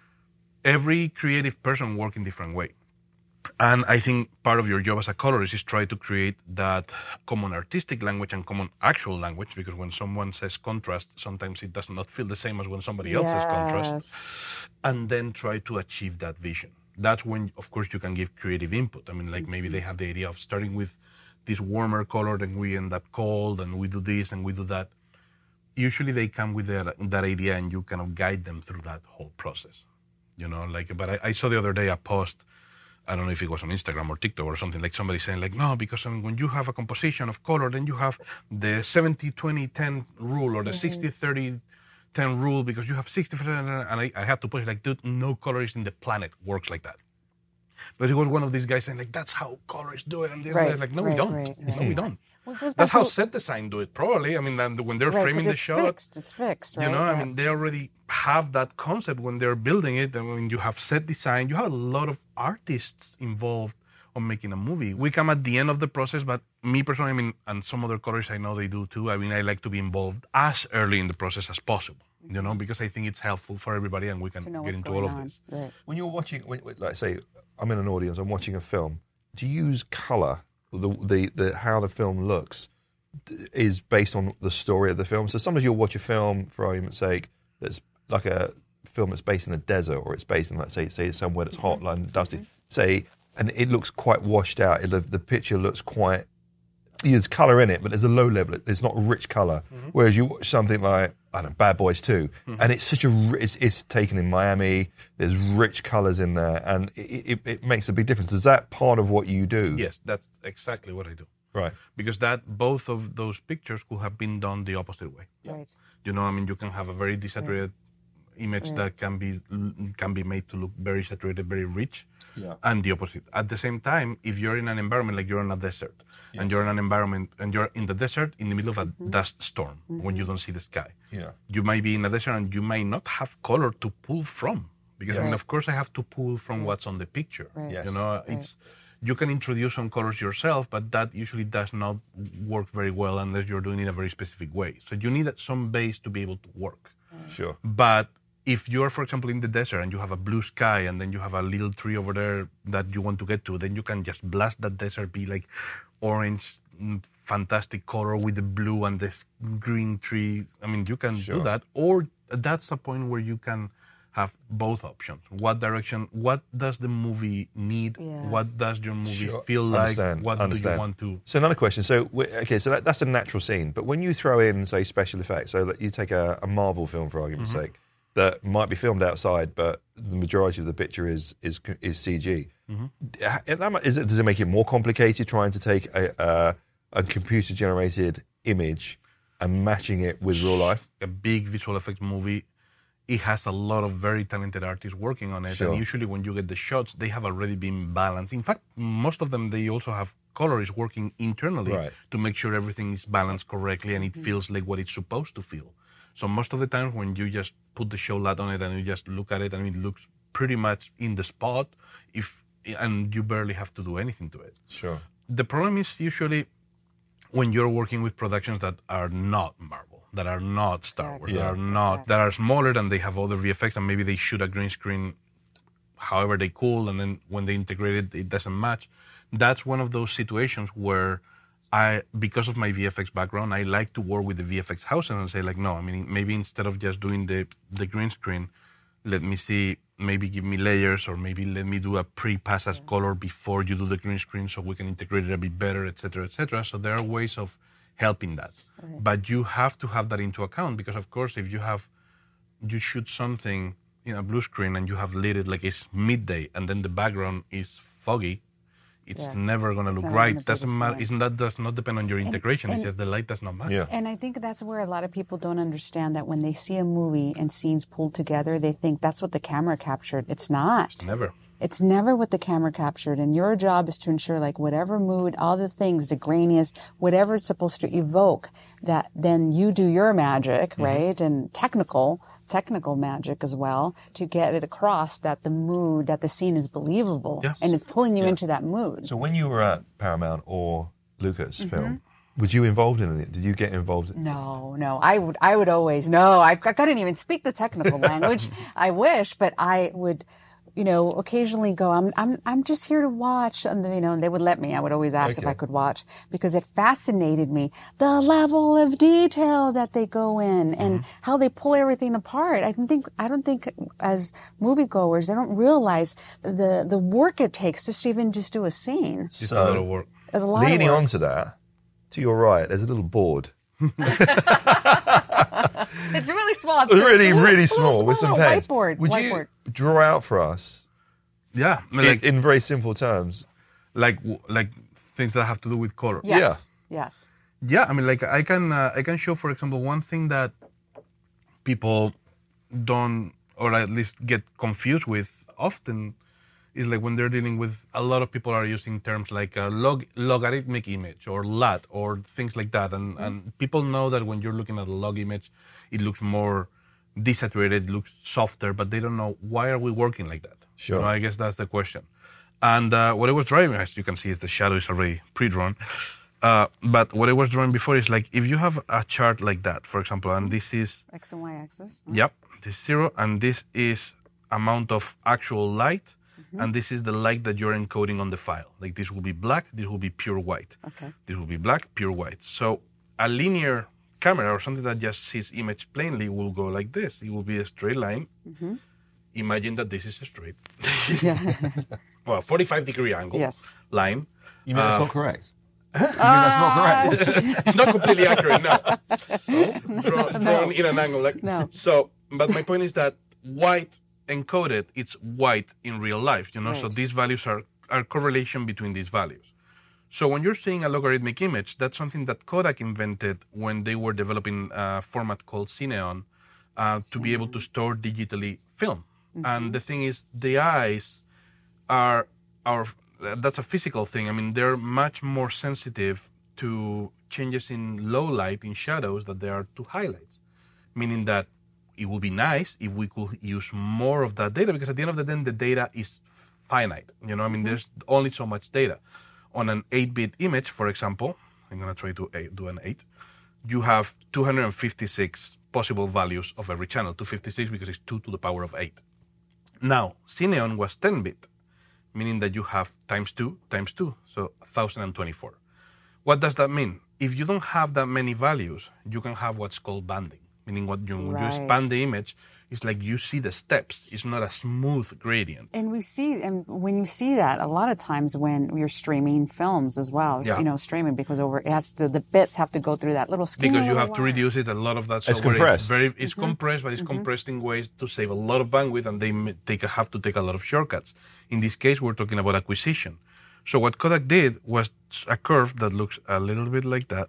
Every creative person works in different way. And I think part of your job as a colorist is try to create that common artistic language and common actual language, because when someone says contrast, sometimes it does not feel the same as when somebody else says contrast. And then try to achieve that vision. That's when, of course, you can give creative input. I mean, like maybe they have the idea of starting with this warmer color, then we end up cold, and we do this and we do that. Usually they come with that idea, and you kind of guide them through that whole process. But I saw the other day a post, I don't know if it was on Instagram or TikTok or something, like somebody saying like, no, because when you have a composition of color, then you have the 70-20-10 rule or the 60-30-10 rule, because you have 60%. And I had to put it like, dude, no colorist in the planet works like that. But it was one of these guys saying like, that's how colorists do it. And they're like, no, we don't. No, we don't. Well, that's how set design do it, probably. I mean, when they're framing the shot, it's fixed, right? I mean, they already have that concept when they're building it. And when you have set design, you have a lot of artists involved on making a movie. We come at the end of the process, but me personally, I mean, and some other colorists I know they do too. I mean, I like to be involved as early in the process as possible, because I think it's helpful for everybody, and we can get into all of this. Right. When you're watching, like say, I'm in an audience, I'm watching a film. Do you use color? The how the film looks is based on the story of the film. So sometimes you'll watch a film, for argument's sake, that's like a film that's based in the desert, or it's based in, like say somewhere that's hot, like dusty. And it looks quite washed out. The picture looks quite. There's color in it, but there's a low level. It's not rich color. Whereas you watch something like, I don't know, Bad Boys 2, and it's such it's taken in Miami. There's rich colors in there, and it makes a big difference. Is that part of what you do? Yes, that's exactly what I do. Right. Because both of those pictures could have been done the opposite way. Right. I mean, you can have a very desaturated image that can be made to look very saturated, very rich, and the opposite. At the same time, if you're in an environment like you're in a desert, and you're in an environment, and you're in the desert in the middle of a dust storm when you don't see the sky, you might be in a desert and you might not have color to pull from, because I mean, of course, I have to pull from what's on the picture. Right. Yes. You can introduce some colors yourself, but that usually does not work very well unless you're doing it in a very specific way. So you need some base to be able to work. Sure. But if you're, for example, in the desert and you have a blue sky and then you have a little tree over there that you want to get to, then you can just blast that desert, be like orange, fantastic color with the blue and this green tree. I mean, you can do that. Or that's a point where you can have both options. What direction, what does the movie need? Yes. What does your movie feel like? What do you want to... So another question. So, that's a natural scene. But when you throw in, say, special effects, so you take a Marvel film, for argument's sake, that might be filmed outside, but the majority of the picture is CG. Does it make it more complicated trying to take a computer-generated image and matching it with real life? A big visual effects movie, it has a lot of very talented artists working on it. And usually when you get the shots, they have already been balanced. In fact, most of them, they also have colorists working internally to make sure everything is balanced correctly and it feels like what it's supposed to feel. So most of the time when you just put the show light on it and you just look at it and it looks pretty much in the spot, and you barely have to do anything to it. Sure. The problem is usually when you're working with productions that are not Marvel, that are not Star Wars, that are smaller and they have other VFX and maybe they shoot a green screen however they cool, and then when they integrate it, it doesn't match. That's one of those situations where because of my VFX background, I like to work with the VFX houses and say like, no, I mean, maybe instead of just doing the green screen, let me see, maybe give me layers, or maybe let me do a pre-pass as color before you do the green screen so we can integrate it a bit better, et cetera, et cetera. So there are ways of helping that. But you have to have that into account because, of course, if you shoot something in a blue screen and you have lit it like it's midday and then the background is foggy, it's never going to look right. Doesn't matter. Does not depend on your integration. It's just the light does not match. Yeah. And I think that's where a lot of people don't understand that when they see a movie and scenes pulled together, they think that's what the camera captured. It's not. It's never. It's never what the camera captured. And your job is to ensure like whatever mood, all the things, the grainiest, whatever it's supposed to evoke, that then you do your magic, right? And technical magic as well, to get it across that the mood, that the scene is believable and is pulling you into that mood. So when you were at Paramount or Lucasfilm, was you involved in it? Did you get involved? No. I would always, I couldn't even speak the technical language. I wish, but I would, occasionally go, I'm just here to watch. And, they would let me. I would always ask if I could watch because it fascinated me. The level of detail that they go in and how they pull everything apart. I don't think as moviegoers, they don't realize the work it takes just to do a scene. It's a lot of work. There's a lot leading of work. on to that, to your right, there's a little board. It's really small. Too. Really small with some pens. Whiteboard. Would you draw out for us? Yeah, in very simple terms, like things that have to do with color. Yes. Yeah, I mean, like I can show, for example, one thing that people don't, or at least get confused with often, is like when they're dealing with, a lot of people are using terms like a logarithmic image or LUT or things like that. And people know that when you're looking at a log image, it looks more desaturated, it looks softer, but they don't know why are we working like that. Sure. I guess that's the question. And what I was drawing, as you can see, the shadow is already pre-drawn. But what I was drawing before is like, if you have a chart like that, for example, and this is... X and Y axis. Yep, this is 0, and this is amount of actual light, and this is the light that you're encoding on the file. Like this will be black, this will be pure white. Okay. This will be black, pure white. So a linear camera or something that just sees image plainly will go like this. It will be a straight line. Imagine that this is a straight. Well, 45-degree angle line. You mean that's not correct? You mean that's not correct? It's not completely accurate, no. Drawn in an angle like So, but my point is that white encoded, it's white in real life, so these values are correlation between these values. So when you're seeing a logarithmic image, that's something that Kodak invented when they were developing a format called Cineon to be able to store digitally film. And the thing is, the eyes are that's a physical thing. I mean, they're much more sensitive to changes in low light, in shadows, than they are to highlights. Meaning that it would be nice if we could use more of that data, because at the end of the day, the data is finite. I mean, there's only so much data. On an 8-bit image, for example, I'm going to try to do an 8, you have 256 possible values of every channel. 256 because it's 2 to the power of 8. Now, Cineon was 10-bit, meaning that you have times 2, so 1024. What does that mean? If you don't have that many values, you can have what's called banding, meaning when you expand the image, it's like you see the steps. It's not a smooth gradient. And when you see that, a lot of times when you're streaming films as well, streaming because the bits have to go through that little skinny because you have to reduce it. A lot of that it's compressed. It's compressed, but it's compressed in ways to save a lot of bandwidth, and they have to take a lot of shortcuts. In this case, we're talking about acquisition. So what Kodak did was a curve that looks a little bit like that.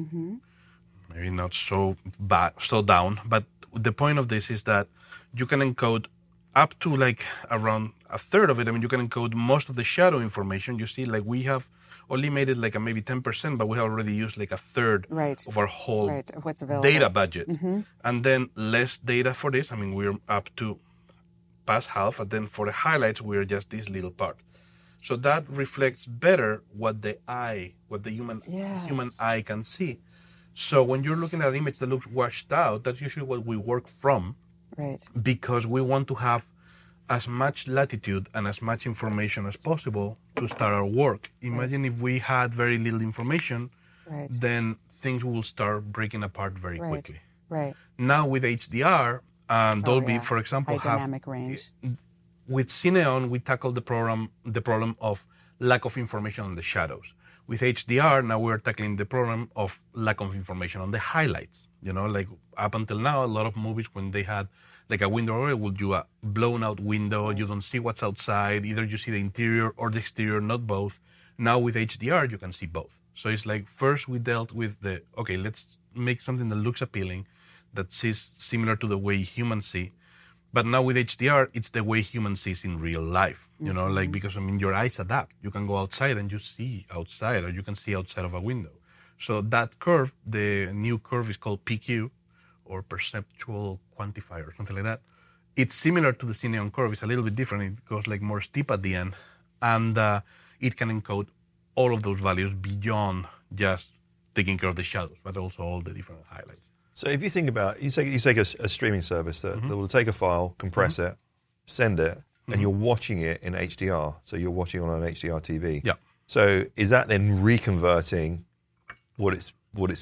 Maybe not so down, but the point of this is that you can encode up to like around a third of it. I mean, you can encode most of the shadow information. You see, like we have only made it like a maybe 10%, but we have already used like a third of our whole of what's available. Data budget. And then less data for this. I mean, we're up to past half, and then for the highlights, we're just this little part. So that reflects better what the human eye can see. So when you're looking at an image that looks washed out, that's usually what we work from. Right. Because we want to have as much latitude and as much information as possible to start our work. Imagine if we had very little information, then things will start breaking apart very quickly. Right. Now with HDR and Dolby, for example, high dynamic range. With Cineon, we tackled the problem of lack of information on the shadows. With HDR, now we're tackling the problem of lack of information on the highlights. Like up until now, a lot of movies, when they had like a window, it would do a blown out window. You don't see what's outside. Either you see the interior or the exterior, not both. Now with HDR, you can see both. So it's like first we dealt with let's make something that looks appealing, that sees similar to the way humans see. But now with HDR, it's the way humans see in real life, because, your eyes adapt. You can go outside and you see outside, or you can see outside of a window. So that curve, the new curve is called PQ, or Perceptual Quantifier, or something like that. It's similar to the Cineon curve. It's a little bit different. It goes like more steep at the end. And it can encode all of those values beyond just taking care of the shadows, but also all the different highlights. So if you think about, you take a streaming service that will take a file, compress it, send it, and you're watching it in HDR. So you're watching on an HDR TV. Yeah. So is that then reconverting what's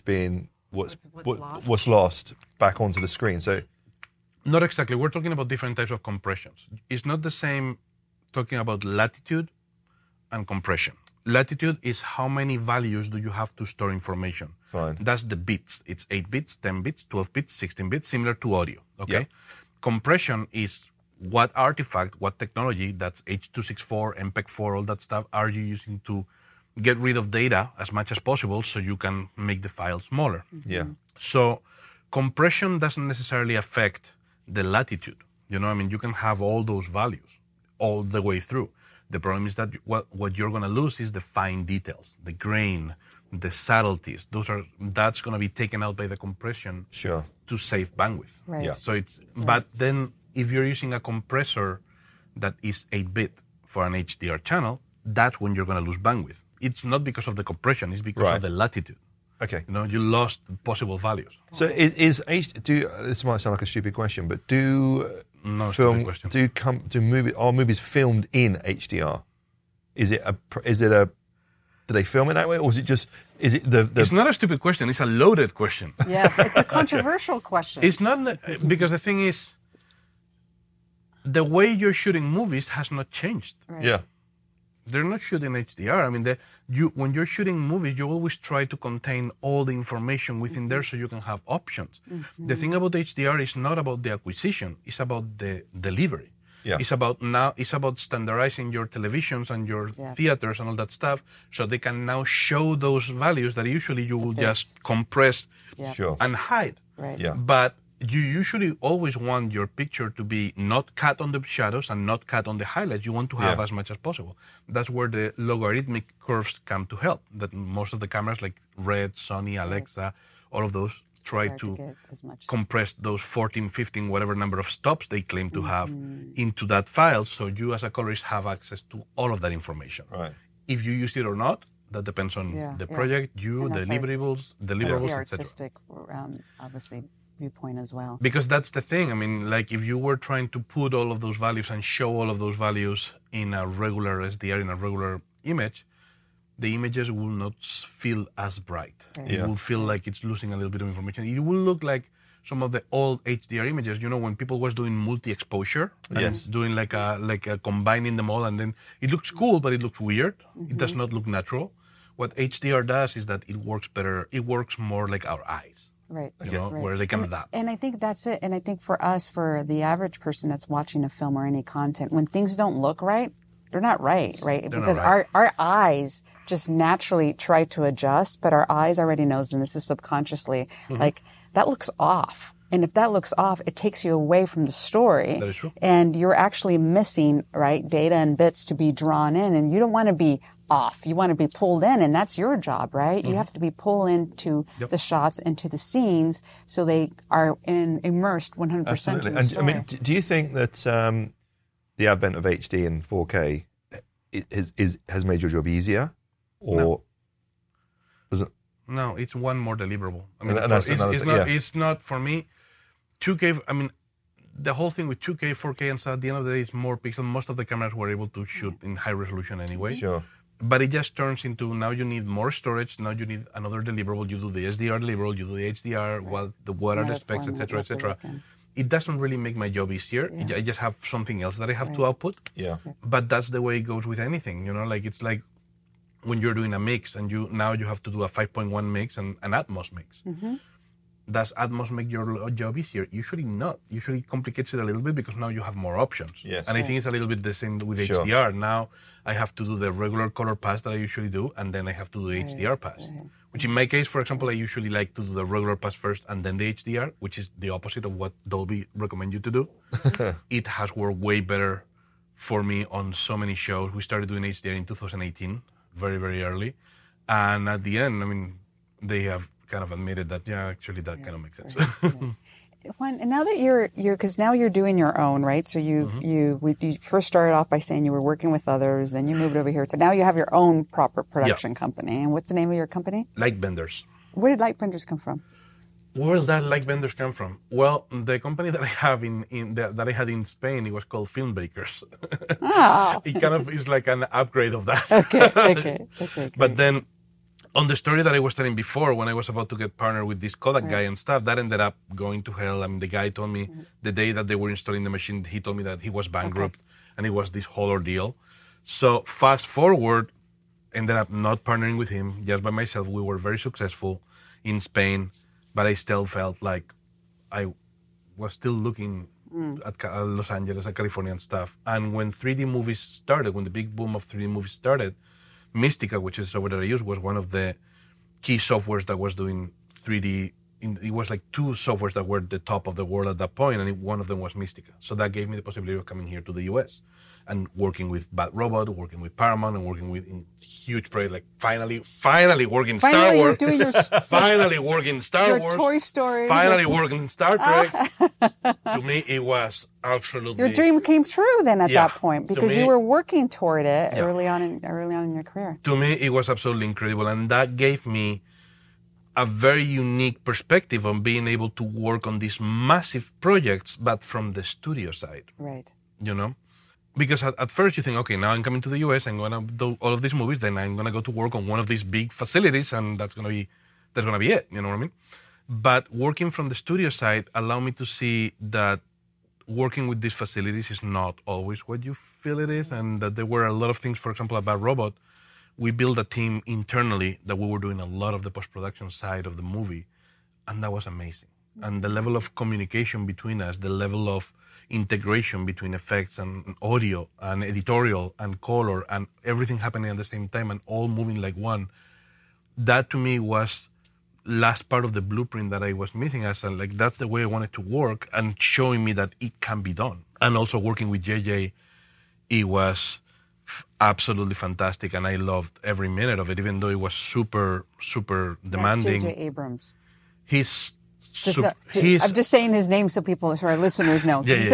lost back onto the screen? So not exactly. We're talking about different types of compressions. It's not the same talking about latitude and compression. Latitude is how many values do you have to store information. Fine. That's the bits. It's 8 bits, 10 bits, 12 bits, 16 bits, similar to audio. Okay. Yep. Compression is what artifact, what technology, that's H.264, MPEG-4, all that stuff, are you using to get rid of data as much as possible so you can make the file smaller. Yeah. So compression doesn't necessarily affect the latitude. You can have all those values all the way through. The problem is that what you're going to lose is the fine details, the grain, the subtleties. That's going to be taken out by the compression to save bandwidth. Right. Yeah. So but then if you're using a compressor that is 8-bit for an HDR channel, that's when you're going to lose bandwidth. It's not because of the compression; it's because of the latitude. Okay. You lost possible values. So this might sound like a stupid question, but are movies filmed in HDR? Do they film it that way, or is it the? It's not a stupid question. It's a loaded question. Yes, it's a controversial question. It's not, because the thing is, the way you're shooting movies has not changed. Right. Yeah. They're not shooting HDR. When you're shooting movies, you always try to contain all the information within there so you can have options. The thing about HDR is not about the acquisition; it's about the delivery. Yeah. It's about standardizing your televisions and your theaters and all that stuff, so they can now show those values that usually you will just compress and hide. Right. Yeah. But you usually always want your picture to be not cut on the shadows and not cut on the highlights. You want to have as much as possible. That's where the logarithmic curves come to help. That most of the cameras like Red, Sony, Alexa, all of those try to compress those 14, 15, whatever number of stops they claim to have into that file, so you as a colorist have access to all of that information. Right. If you use it or not, that depends on the project, the deliverables, the artistic, obviously, viewpoint as well. Because that's the thing. If you were trying to put all of those values and show all of those values in a regular SDR, in a regular image, the images will not feel as bright. Right. It will feel like it's losing a little bit of information. It will look like some of the old HDR images, when people was doing multi-exposure, Yes. doing like a combining them all, and then it looks cool, but it looks weird. It does not look natural. What HDR does is that it works better. It works more like our eyes, Right. right. Where they can adapt. And I think that's it. And I think for us, for the average person that's watching a film or any content, when things don't look right, they're not right? Because right. our eyes just naturally try to adjust, but our eyes already knows, and this is subconsciously, like, that looks off. And if that looks off, it takes you away from the story. That is true. And you're actually missing, right, data and bits to be drawn in. And you don't want to be off. You want to be pulled in, and that's your job, right? You have to be pulled into the shots, into the scenes, so they are immersed 100% Absolutely. in the And story. I mean, do you think that the advent of HD and 4K has made your job easier, or was it? No, it's one more deliverable. I mean, And that's another thing, it's not for me. 2K. I mean, the whole thing with 2K, 4K, and stuff. At the end of the day, is more pixels. Most of the cameras were able to shoot in high resolution anyway. Sure. But it just turns into, now you need more storage. Now you need another deliverable. You do the SDR deliverable. You do the HDR. What are the specs, etc., etc. It doesn't really make my job easier. I just have something else that I have to output. Yeah. But that's the way it goes with anything. Like it's like when you're doing a mix and you have to do a 5.1 mix and an Atmos mix. Does Atmos make your job easier? Usually not. Usually it complicates it a little bit because now you have more options. Yes. And I think it's a little bit the same with Sure. HDR. Now I have to do the regular color pass that I usually do, and then I have to do the HDR pass. Which in my case, for example, I usually like to do the regular pass first and then the HDR, which is the opposite of what Dolby recommend you to do. It has worked way better for me on so many shows. We started doing HDR in 2018, very, very early. And at the end, I mean, they have kind of admitted that, actually that kind of makes sense. Juan, and now that you're because now you're doing your own, right? So you first started off by saying you were working with others, then you moved over here. So now you have your own proper production company. And what's the name of your company? Lightbenders. Where did Lightbenders come from? Where did that Lightbenders come from? Well, the company that I have that I had in Spain, it was called Filmbakers. Oh. It kind of is like an upgrade of that. Okay. But then, on the story that I was telling before, when I was about to get partnered with this Kodak guy and stuff, that ended up going to hell. I mean, the guy told me the day that they were installing the machine, he told me that he was bankrupt and it was this whole ordeal. So fast forward, ended up not partnering with him, just by myself. We were very successful in Spain, but I still felt like I was still looking at Los Angeles, at California and stuff. And when 3D movies started, when the big boom of 3D movies started, Mystica, which is the software that I use, was one of the key softwares that was doing 3D. It was like two softwares that were the top of the world at that point, and one of them was Mystica. So that gave me the possibility of coming here to the US and working with Bad Robot, working with Paramount, and working with huge projects, like finally working Star Wars. You're doing your finally working Star Wars. Toy Story. Finally working Star Trek. To me, it was absolutely... Your dream came true then at that point, because you were working toward it early on in your career. To me, it was absolutely incredible, and that gave me a very unique perspective on being able to work on these massive projects, but from the studio side. Right. Because at first you think, okay, now I'm coming to the US, I'm going to do all of these movies, then I'm going to go to work on one of these big facilities, and that's going to be it, you know what I mean? But working from the studio side allowed me to see that working with these facilities is not always what you feel it is, and that there were a lot of things, for example, about Robot. We built a team internally that we were doing a lot of the post-production side of the movie, and that was amazing. And the level of communication between us, the level of integration between effects and audio and editorial and color and everything happening at the same time and all moving like one, that to me was last part of the blueprint that I was missing. As like that's the way I wanted to work, and showing me that it can be done. And also working with JJ, it was absolutely fantastic, and I loved every minute of it, even though it was super demanding. That's JJ Abrams. He's I'm just saying his name so our listeners know. It's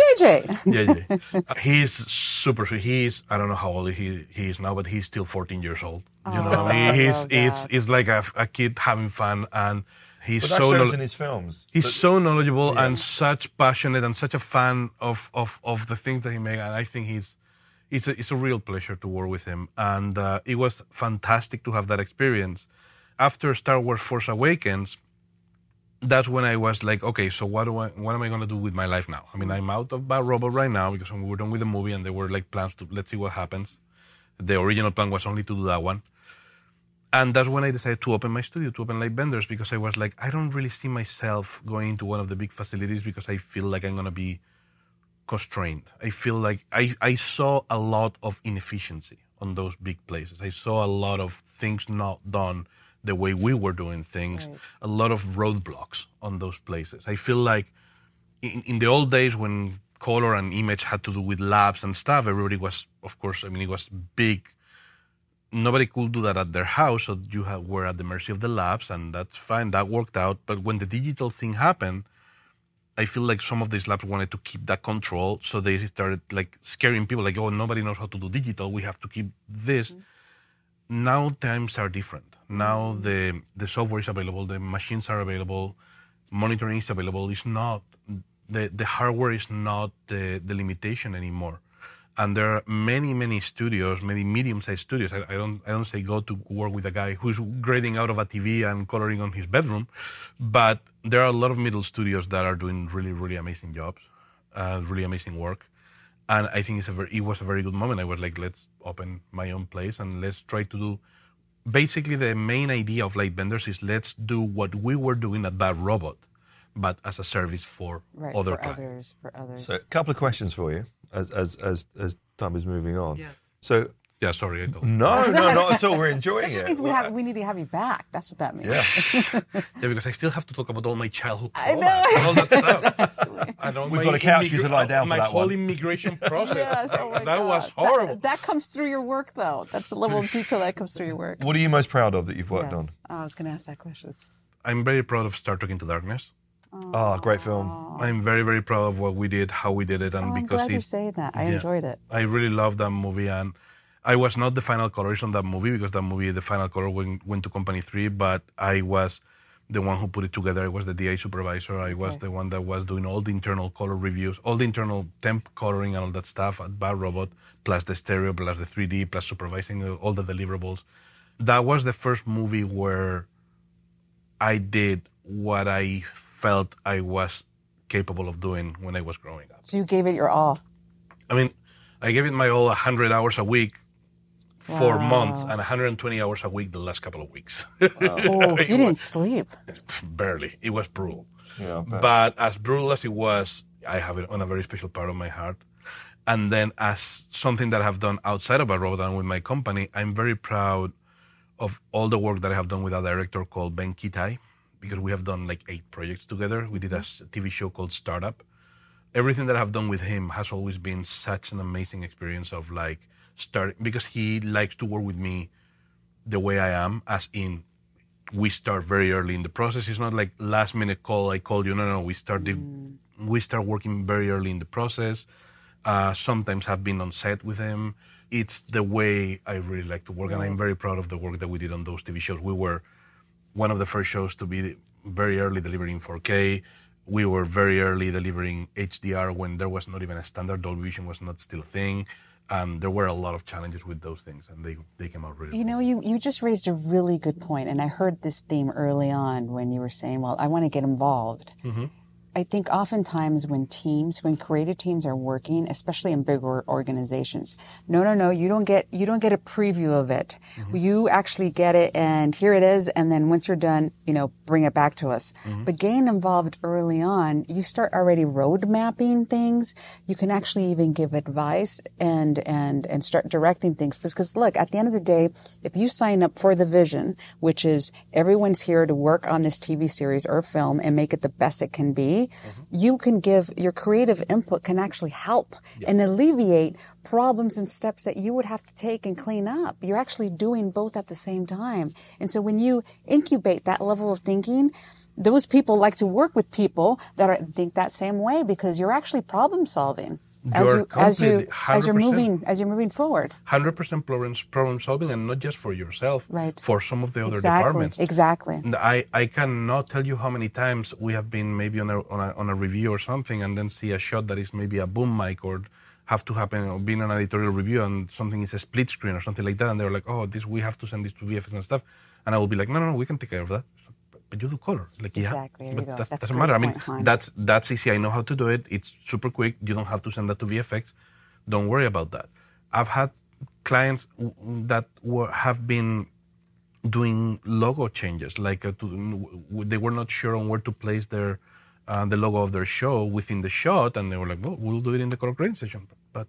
JJ. He's super sweet. He's, I don't know how old he is now, but he's still 14 years old. You know, I mean, he's like a kid having fun, and he's that shows in his films. He's so knowledgeable and such passionate and such a fan of the things that he makes, and I think he's it's a real pleasure to work with him. And it was fantastic to have that experience. After Star Wars Force Awakens, that's when I was like, okay, so what am I going to do with my life now? I mean, I'm out of Bad Robot right now because we were done with the movie and there were like plans to, let's see what happens. The original plan was only to do that one. And that's when I decided to open my studio, to open Lightbenders, because I was like, I don't really see myself going into one of the big facilities because I feel like I'm going to be constrained. I feel like I saw a lot of inefficiency on those big places. I saw a lot of things not done the way we were doing things, right. A lot of roadblocks on those places. I feel like in the old days when color and image had to do with labs and stuff, everybody was, of course, I mean, it was big. Nobody could do that at their house, so you were at the mercy of the labs, and that's fine, that worked out. But when the digital thing happened, I feel like some of these labs wanted to keep that control, so they started like scaring people, like, oh, nobody knows how to do digital, we have to keep this. Mm-hmm. Now times are different. Now the software is available, the machines are available, monitoring is available. It's not the hardware is not the limitation anymore. And there are many studios, many medium-sized studios. I don't say go to work with a guy who's grading out of a TV and coloring on his bedroom, but there are a lot of middle studios that are doing really amazing jobs, really amazing work. And I think it was a very good moment. I was like, let's open my own place and let's try to do. Basically, the main idea of Lightbenders is let's do what we were doing at Bad Robot, but as a service for other clients. For others. So, a couple of questions for you as time is moving on. Yes. So. Yeah, sorry. I don't. No, not at all. We're enjoying it. That means we need to have you back. That's what that means. Yeah. Yeah, because I still have to talk about all my childhood I know. all that stuff. We've got a couch for you to lie down for that one. My whole immigration process. Yes, oh my that God. was horrible. That comes through your work, though. That's a level of detail that comes through your work. What are you most proud of that you've worked on? Oh, I was going to ask that question. I'm very proud of Star Trek Into Darkness. Oh, great film. I'm very proud of what we did, how we did it, and I'm glad you say that. I enjoyed it. I really loved that movie, and I was not the final colorist on that movie because that movie, the final color went to Company 3, but I was the one who put it together. I was the DA supervisor. I was the one that was doing all the internal color reviews, all the internal temp coloring and all that stuff at Bad Robot, plus the stereo, plus the 3D, plus supervising all the deliverables. That was the first movie where I did what I felt I was capable of doing when I was growing up. So you gave it your all. I mean, I gave it my all 100 hours a week. 4 months and 120 hours a week the last couple of weeks. Oh, you didn't sleep. Barely. It was brutal. Yeah, but as brutal as it was, I have it on a very special part of my heart. And then as something that I have done outside of Bad Robot and with my company, I'm very proud of all the work that I have done with a director called Ben Kitai, because we have done like 8 projects together. We did a TV show called Startup. Everything that I have done with him has always been such an amazing experience of like, because he likes to work with me the way I am, as in we start very early in the process. It's not like last minute call, I called you. No. We start working very early in the process. Sometimes have been on set with him. It's the way I really like to work, and I'm very proud of the work that we did on those TV shows. We were one of the first shows to be very early delivering 4K. We were very early delivering HDR when there was not even a standard. Dolby Vision was not still a thing. There were a lot of challenges with those things, and they came out really well. You just raised a really good point, and I heard this theme early on when you were saying, well, I want to get involved. Mm-hmm. I think oftentimes when creative teams are working, especially in bigger organizations, no, you don't get a preview of it. Mm-hmm. You actually get it, and here it is, and then once you're done, bring it back to us. Mm-hmm. But getting involved early on, you start already road mapping things. You can actually even give advice and start directing things. Because look, at the end of the day, if you sign up for the vision, which is everyone's here to work on this TV series or film and make it the best it can be, you can give your creative input can actually help and alleviate problems and steps that you would have to take and clean up. You're actually doing both at the same time. And so when you incubate that level of thinking, those people like to work with people that think that same way, because you're actually problem solving. As you're moving forward. 100% problem solving, and not just for yourself, right? For some of the other departments. Exactly. I cannot tell you how many times we have been maybe on a review or something, and then see a shot that is maybe a boom mic or have to happen, or being an editorial review and something is a split screen or something like that, and they're like, oh, we have to send this to VFX and stuff, and I will be like, no, we can take care of that. But you do color. Like, exactly. yeah, but that doesn't matter. I mean, that's easy. I know how to do it. It's super quick. You don't have to send that to VFX. Don't worry about that. I've had clients that have been doing logo changes, like they were not sure on where to place their the logo of their show within the shot, and they were like, well, we'll do it in the color grading session. But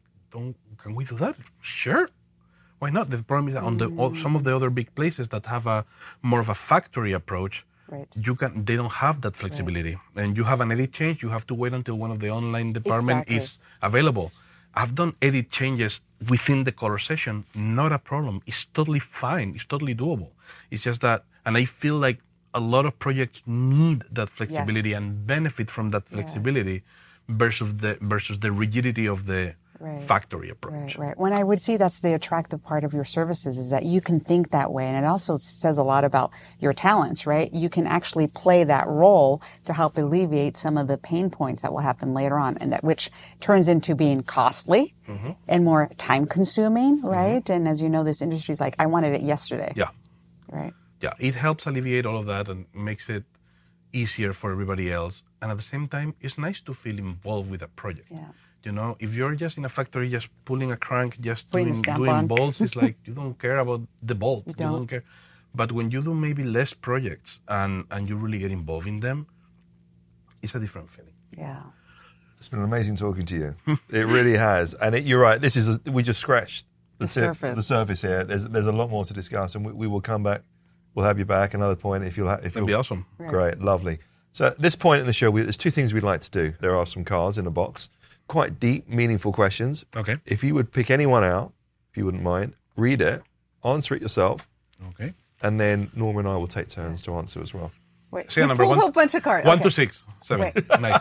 can we do that? Sure. Why not? The problem is that on some of the other big places that have a more of a factory approach, right. They don't have that flexibility. Right. And you have an edit change, you have to wait until one of the online department is available. I've done edit changes within the color session, not a problem. It's totally fine. It's totally doable. It's just that, and I feel like a lot of projects need that flexibility and benefit from that flexibility versus the rigidity of the factory approach. Right. When I would see that's the attractive part of your services is that you can think that way, and it also says a lot about your talents, right? You can actually play that role to help alleviate some of the pain points that will happen later on, and that which turns into being costly and more time consuming, right? And as you know, this industry is like, I wanted it yesterday. Yeah. Right. Yeah, it helps alleviate all of that and makes it easier for everybody else. And at the same time, it's nice to feel involved with a project. Yeah. You know, if you're just in a factory, just pulling a crank, just doing bolts, it's like you don't care about the bolt. You don't care. But when you do maybe less projects and you really get involved in them, it's a different feeling. Yeah. It's been amazing talking to you. It really has. And you're right. We just scratched the surface here. There's a lot more to discuss, and we will come back. We'll have you back another point if you'll. That'd be awesome. Great, lovely. So at this point in the show, there's two things we'd like to do. There are some cards in a box. Quite deep, meaningful questions. Okay. If you would pick anyone out, if you wouldn't mind, read it, answer it yourself. Okay. And then Norma and I will take turns to answer as well. Wait, you pulled a whole bunch of cards. 1 to 6, 7. Nice.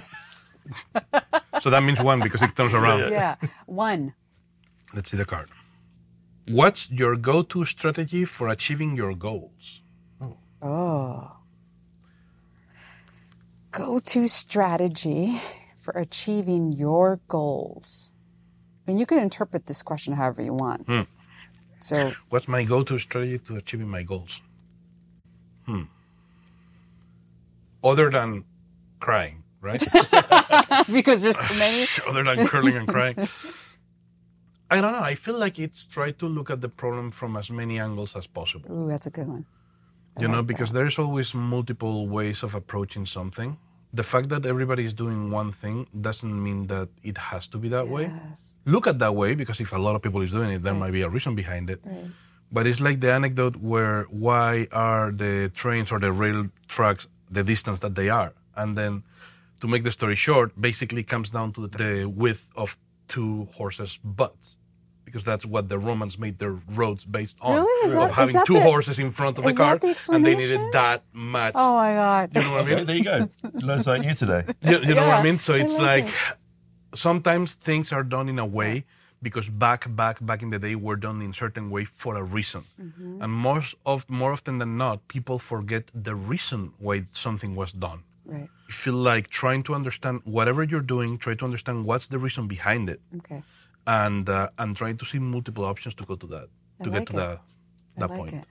So that means 1 because it turns around. Yeah. 1. Let's see the card. What's your go-to strategy for achieving your goals? Oh. Go-to strategy for achieving your goals. I mean, you can interpret this question however you want. So, what's my go-to strategy to achieving my goals? Other than crying, right? Because there's too many. Other than curling and crying. I don't know. I feel like it's try to look at the problem from as many angles as possible. Ooh, that's a good one. Because there's always multiple ways of approaching something. The fact that everybody is doing one thing doesn't mean that it has to be that way. Look at that way, because if a lot of people is doing it, there might be a reason behind it. Right. But it's like the anecdote where why are the trains or the rail tracks the distance that they are? And then to make the story short, basically comes down to the width of 2 horses' butts. Because that's what the Romans made their roads based on. Really? Of having 2 horses in front of the car. And they needed that much. Oh my God. You know what I mean? There you go. Learn something new today. You know what I mean? So it's like sometimes things are done in a way because back in the day were done in a certain way for a reason. And more often than not, people forget the reason why something was done. Right. You feel like trying to understand whatever you're doing, try to understand what's the reason behind it. Okay. And trying to see multiple options to go to that, get to that point.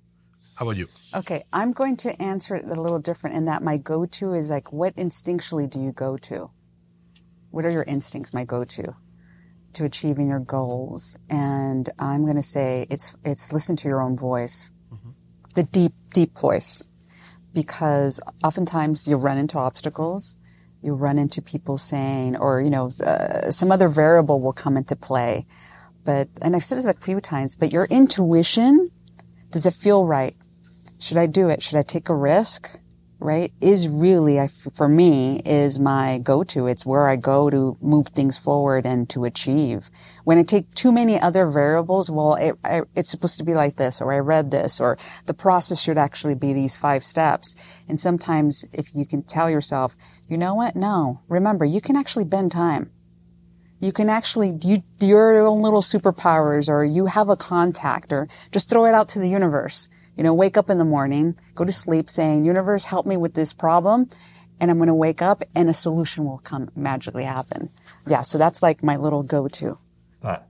How about you? Okay, I'm going to answer it a little different in that my go-to is like, what instinctually do you go to? What are your instincts, my go-to, to achieving your goals? And I'm going to say it's listen to your own voice, the deep, deep voice, because oftentimes you run into obstacles. You run into people saying, or, some other variable will come into play. And I've said this a few times, but your intuition, does it feel right? Should I do it? Should I take a risk? Right? Is really, for me, is my go-to. It's where I go to move things forward and to achieve. When I take too many other variables, it's supposed to be like this, or I read this, or the process should actually be these 5 steps. And sometimes if you can tell yourself, you know what? No. Remember, you can actually bend time. You can actually, your own little superpowers, or you have a contact, or just throw it out to the universe. Wake up in the morning, go to sleep saying, universe, help me with this problem. and I'm going to wake up and a solution will come magically happen. Yeah, so that's like my little go-to. That.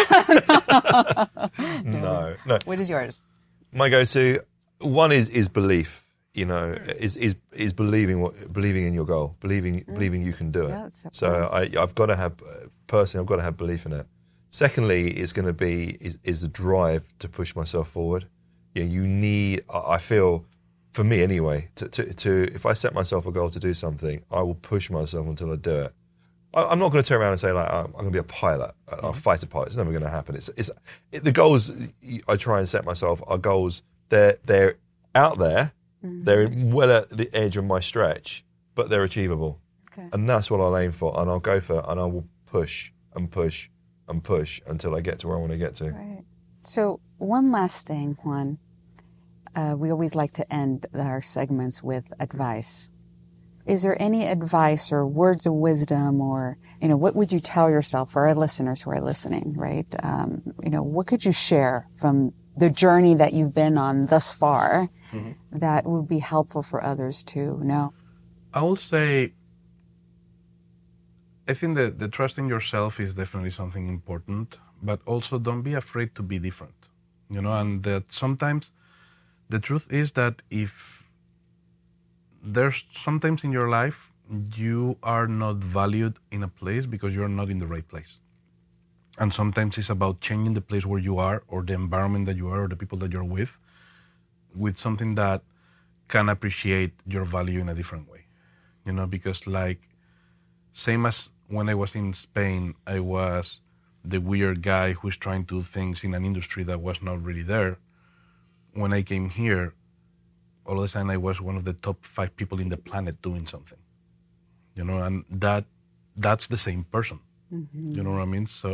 No. What is yours? My go-to one is belief. You know, is believing in your goal, believing you can do it. Yeah, that's so I've got to have belief in it. Secondly, it's going to be is the drive to push myself forward. You know, you need. I feel, for me anyway, to if I set myself a goal to do something, I will push myself until I do it. I'm not going to turn around and say like I'm going to be a pilot, a fighter pilot. It's never going to happen. The goals I try and set myself are goals. They're out there. They're well at the edge of my stretch, but they're achievable. Okay. And that's what I'll aim for, and I'll go for it, and I will push and push and push until I get to where I want to get to. Right. So one last thing, Juan. We always like to end our segments with advice. Is there any advice or words of wisdom, or, what would you tell yourself, for our listeners who are listening, right? What could you share from the journey that you've been on thus far that would be helpful for others to know? I would say, I think that the trust in yourself is definitely something important, but also don't be afraid to be different, and that sometimes the truth is that if there's sometimes in your life you are not valued in a place because you're not in the right place. And sometimes it's about changing the place where you are, or the environment that you are, or the people that you're with something that can appreciate your value in a different way. Because like, same as when I was in Spain, I was the weird guy who's trying to do things in an industry that was not really there. When I came here, all of a sudden I was one of the top 5 people in the planet doing something. And that's the same person. Mm-hmm. You know what I mean? So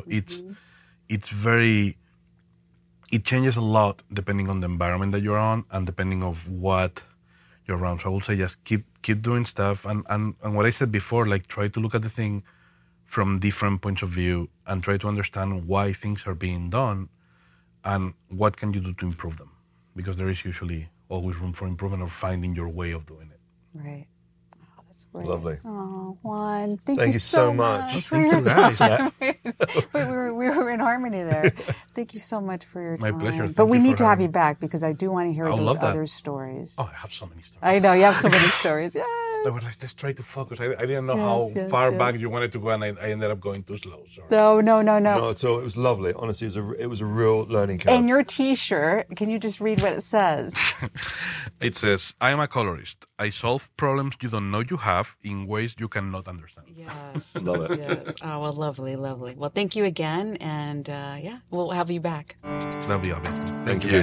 it changes a lot depending on the environment that you're on and depending of what you're around. So I would say just keep doing stuff. And what I said before, like try to look at the thing from different points of view and try to understand why things are being done and what can you do to improve them. Because there is usually always room for improvement or finding your way of doing it. Right. Oh, that's great. Lovely. Oh, Juan, thank you so much for your time. we were in harmony there. Thank you so much for your time. My pleasure. But we need to have you back because I do want to hear those other stories. Oh, I have so many stories. I know, you have so many stories. Yes. I was like, let's try to focus. I didn't know how far back you wanted to go, and I ended up going too slow. Sorry. No. So it was lovely. Honestly, it was a real learning curve. And your T-shirt, can you just read what it says? It says, I am a colorist. I solve problems you don't know you have in ways you cannot understand. Yes. Love it. Yes. Oh, well, lovely. Well, thank you again. And we'll have you back. That'll be amazing. Thank you.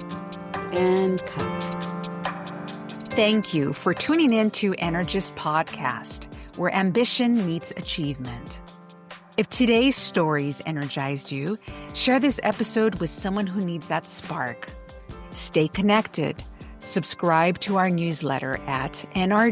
And cut. Thank you for tuning in to Energist Podcast, where ambition meets achievement. If today's stories energized you, share this episode with someone who needs that spark. Stay connected. Subscribe to our newsletter at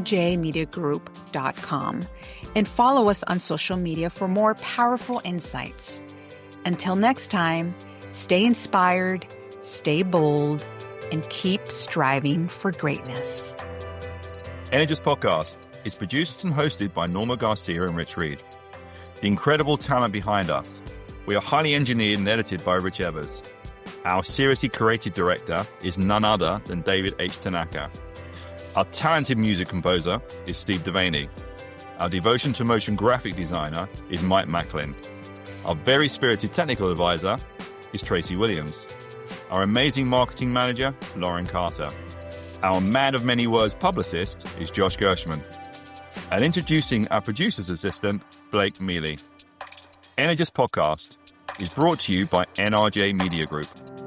nrjmediagroup.com and follow us on social media for more powerful insights. Until next time, stay inspired, stay bold, and keep striving for greatness. Energist Podcast is produced and hosted by Norma Garcia and Rich Reed. The incredible talent behind us. We are highly engineered and edited by Rich Evers. Our seriously creative director is none other than David H. Tanaka. Our talented music composer is Steve Devaney. Our devotion to motion graphic designer is Mike Macklin. Our very spirited technical advisor is Tracy Williams. Our amazing marketing manager, Lauren Carter. Our man of many words publicist is Josh Gershman. And introducing our producer's assistant, Blake Mealy. Energist Podcast is brought to you by NRJ Media Group.